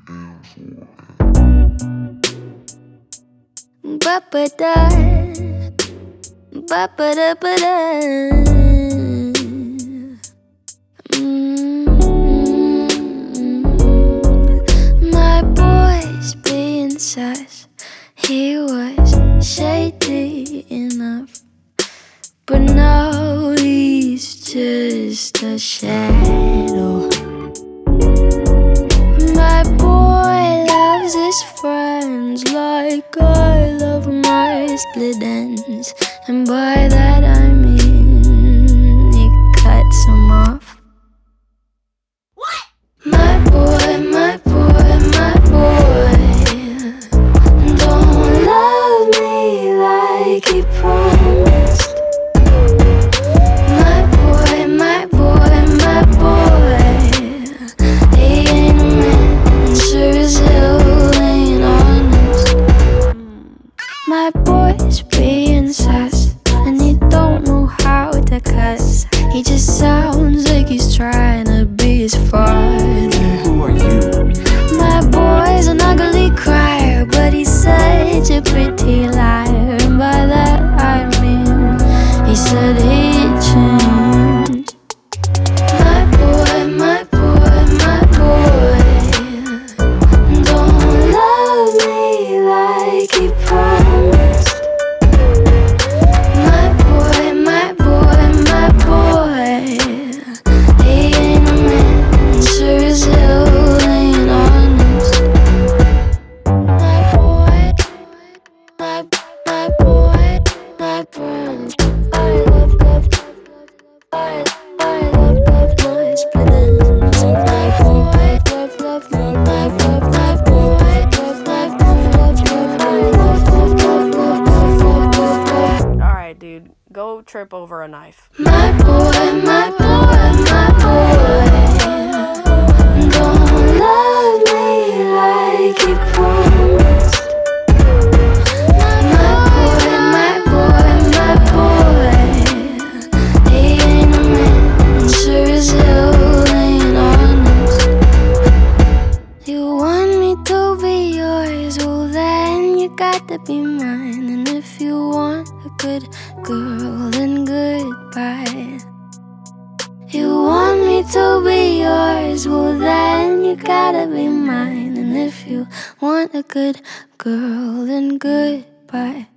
Ba-ba-da, ba-ba-da-ba-da. My boy's being sus. He was shady enough, but now he's just a shadow. My boy loves his friends like I love my split ends, and by that I mean he cuts them off. What? My boy, my boy, my boy don't love me like he promised. My boy, my boy, my boy, he ain't a man, sure as hell ain't honest. My boy's being sus, and he don't know how to cuss. He just sounds like he's trying to be his father. Who are you? My boy's an ugly crier, but he's such a pretty liar, and by that I mean he said he'd change. My boy, my boy, my boy don't love me like he promised. My boy, my boy, my boy, he ain't a man, sure as hell ain't honest. My boy, my boy, my boy, I love my split ends. My boy, love my boy, Alright, dude, go trip over a knife. my boy, my boy, my boy don't love me like he promised. My boy, my boy, my boy, he ain't a man, sure as hell ain't honest. You want me to be yours, well then you got to be mine. And if you want a good girl, then goodbye. You want me to be yours, well then you gotta be mine. And if you want a good girl, then goodbye.